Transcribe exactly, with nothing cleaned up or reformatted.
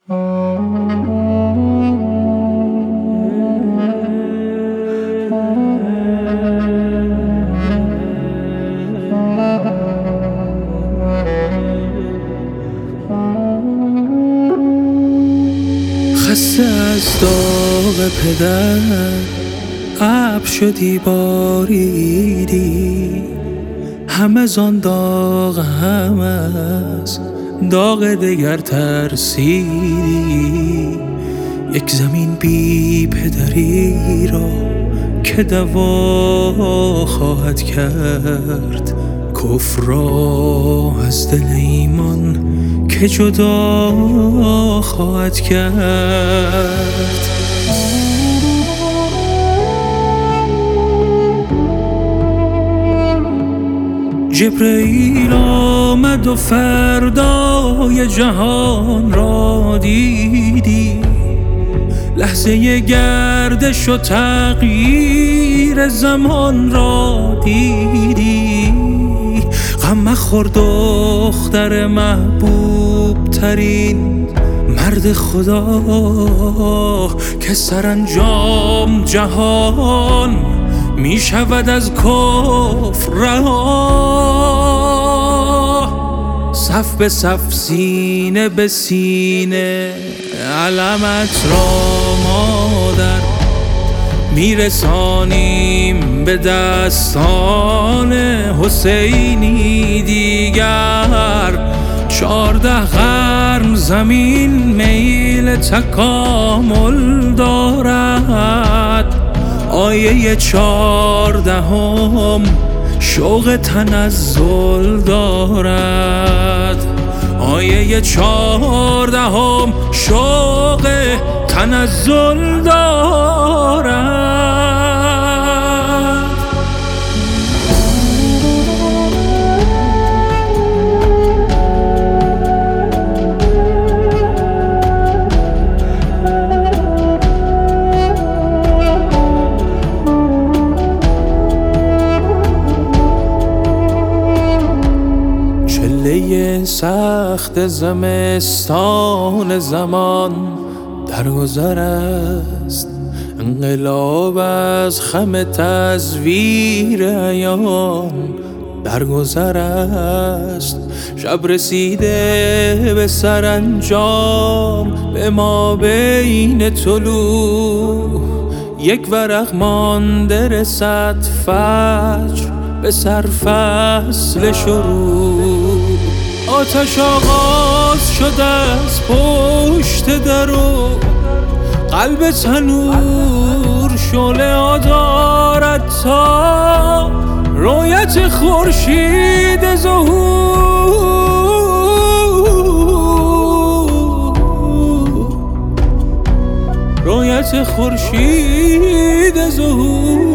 خسته از داغ پدر ابر شدی باریدی، هم از آن داغ هم از داغ دگر ترسیدی. یک زمین بی پدری را که دوا خواهد کرد، کفر را از دل ایمان که جدا خواهد کرد. جبرئیل آمد و فردای جهان را دیدی، لحظه گردش و تغییر زمان را دیدی. غم مخور دختر محبوب ترین مرد خدا که سرانجام جهان می شود از کفر رها. صف به صف سینه به سینه علمت را مادر میرسانیم به دستان حسینی دیگر. چارده قرن زمین میل تکامل دارد، آیه چهاردهم شوق تنزل دارد. آیه چهاردهم شوق تنزل دارد. چله سخت زمستان زمان در گذر است، انقلاب از خم تزویر ایام در گذر است. شب رسیده به سرانجام، به ما بین طلوع یک ورق مانده رسد فجر به سرفصل شروع. آتش آغاز شد از پشت در و قلب تنور شعله دارد تا رویت خورشید ظهور. رویت خورشید ظهور.